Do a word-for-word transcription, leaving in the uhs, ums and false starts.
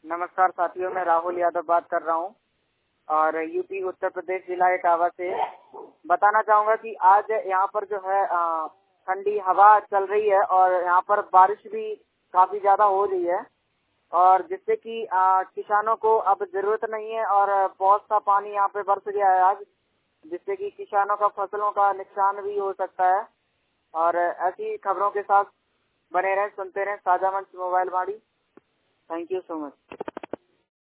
नमस्कार साथियों, मैं राहुल यादव बात कर रहा हूँ और यूपी उत्तर प्रदेश जिला इटावा से। बताना चाहूँगा कि आज यहाँ पर जो है ठंडी हवा चल रही है और यहाँ पर बारिश भी काफ़ी ज़्यादा हो रही है, और जिससे कि किसानों को अब ज़रूरत नहीं है और बहुत सा पानी यहाँ पे बरस गया है आज, जिससे कि किसानों का फसलों का नुकसान भी हो सकता है। और ऐसी खबरों के साथ बने रहें, सुनते रहें साझा मंच mobile Vaani. Thank you so much.